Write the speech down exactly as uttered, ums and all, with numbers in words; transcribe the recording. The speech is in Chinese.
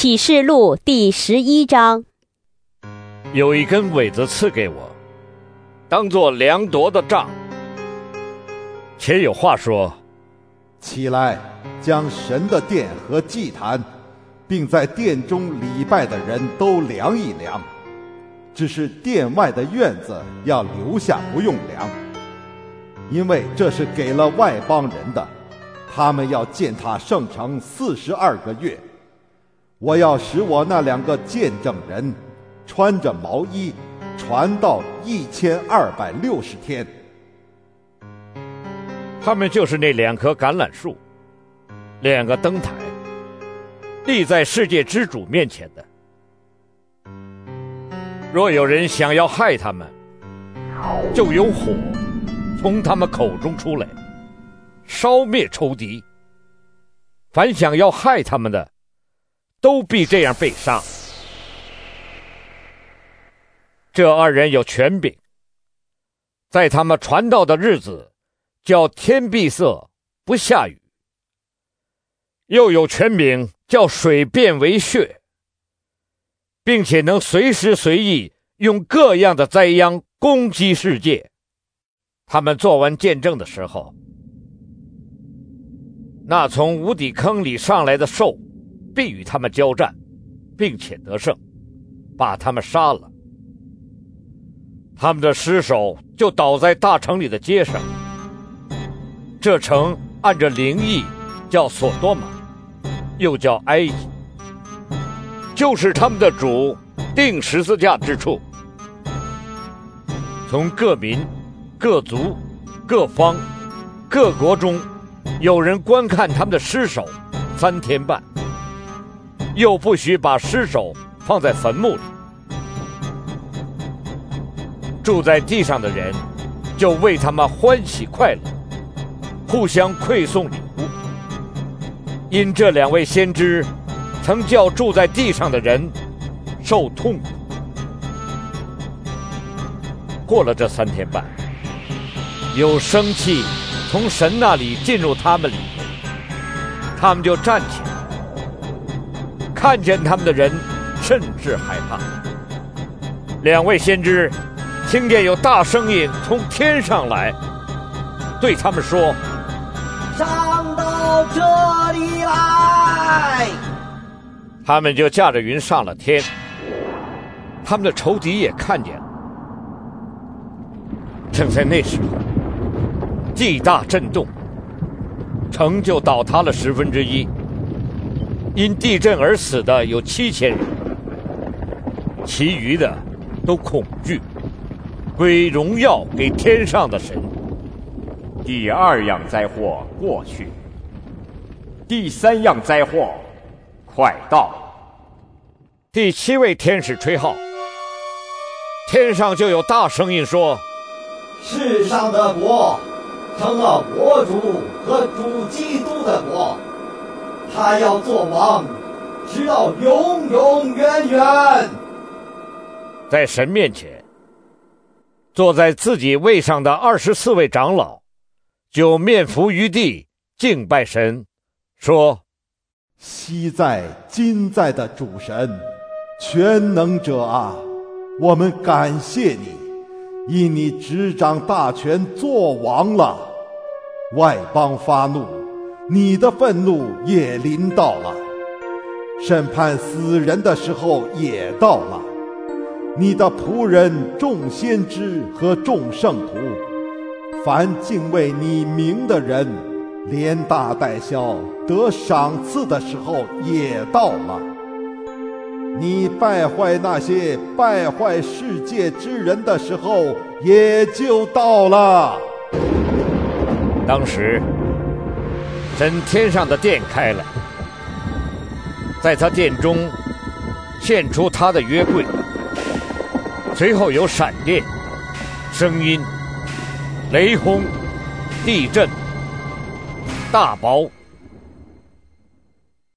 启示录第十一章。 有一根苇子赐给我，当作量夺的杖。且有话说： 起来，将神的殿和祭坛，并在殿中礼拜的人都量一量。只是殿外的院子要留下不用量，因为这是给了外邦人的，他们要建塔圣城四十二个月。我要使我那两个见证人穿着毛衣传道一千二百六十天。 他们就是那两棵橄榄树，两个灯台，立在世界之主面前的。若有人想要害他们，就有火从他们口中出来，烧灭仇敌。凡想要害他们的，都必这样被杀。这二人有权柄，在他们传道的日子，叫天闭塞不下雨；又有权柄，叫水变为血，并且能随时随意用各样的灾殃攻击世界。他们做完见证的时候，那从无底坑里上来的兽必与他们交战，并且得胜，把他们杀了。他们的尸首就倒在大城里的街上。这城按着灵意叫索多玛，又叫埃及，就是他们的主钉十字架之处。从各民、各族、各方、各国中，有人观看他们的尸首三天半，又不许把尸首放在坟墓里。住在地上的人就为他们欢喜快乐，互相馈送礼物。因这两位先知曾叫住在地上的人受痛苦。过了这三天半，有生气从神那里进入他们里面，他们就站起来，看见他们的人甚至害怕。两位先知听见有大声音从天上来，对他们说： 上到这里来。 他们就驾着云上了天，他们的仇敌也看见了。正在那时候，地大震动，城就倒塌了十分之一。因地震而死的有七千人，其余的都恐惧，归荣耀给天上的神。 第二样灾祸过去，第三样灾祸快到。 第七位天使吹号，天上就有大声音说： 世上的国成了国主和主基督的国，他要做王，直到永永远远。 在神面前，坐在自己位上的二十四位长老就面伏于地敬拜神，说： 昔在今在的主神，全能者啊，我们感谢你，因你执掌大权做王了。外邦发怒，你的愤怒也临到了，审判死人的时候也到了。你的仆人众先知和众圣徒，凡敬畏你名的人，连大带小得赏赐的时候也到了。你败坏那些败坏世界之人的时候也就到了。 当时神天上的殿开了，在他殿中现出他的约柜，随后有闪电、声音、雷轰、地震、大雹、